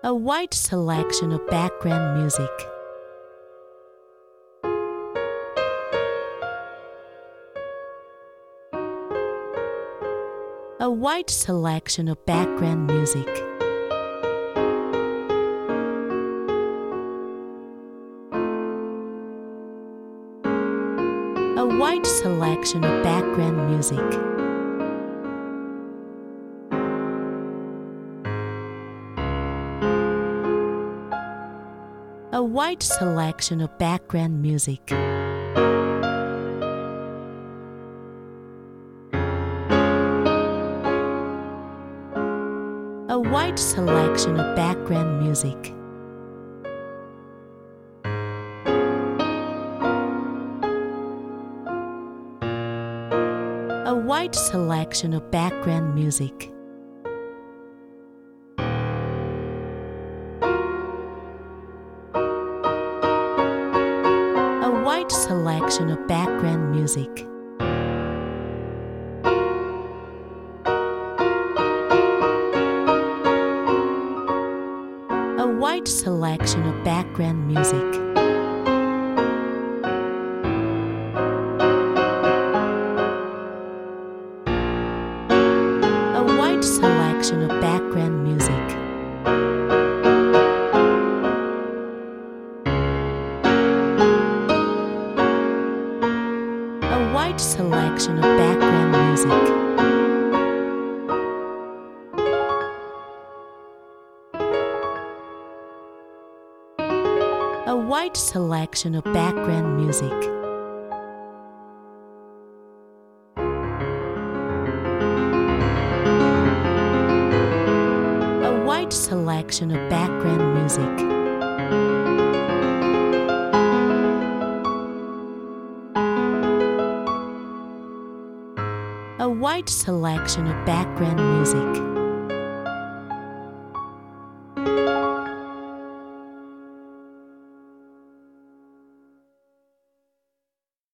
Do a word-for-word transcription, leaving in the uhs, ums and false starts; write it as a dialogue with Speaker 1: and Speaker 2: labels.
Speaker 1: A wide selection of background music. A wide selection of background music. A wide selection of background music. A wide selection of background music. A wide selection of background music. A wide selection of background music. A wide selection of background music. A wide selection of background music. A wide selection of background music. A wide selection of background music. A wide selection of background music. A wide selection of background music. A wide selection of background music.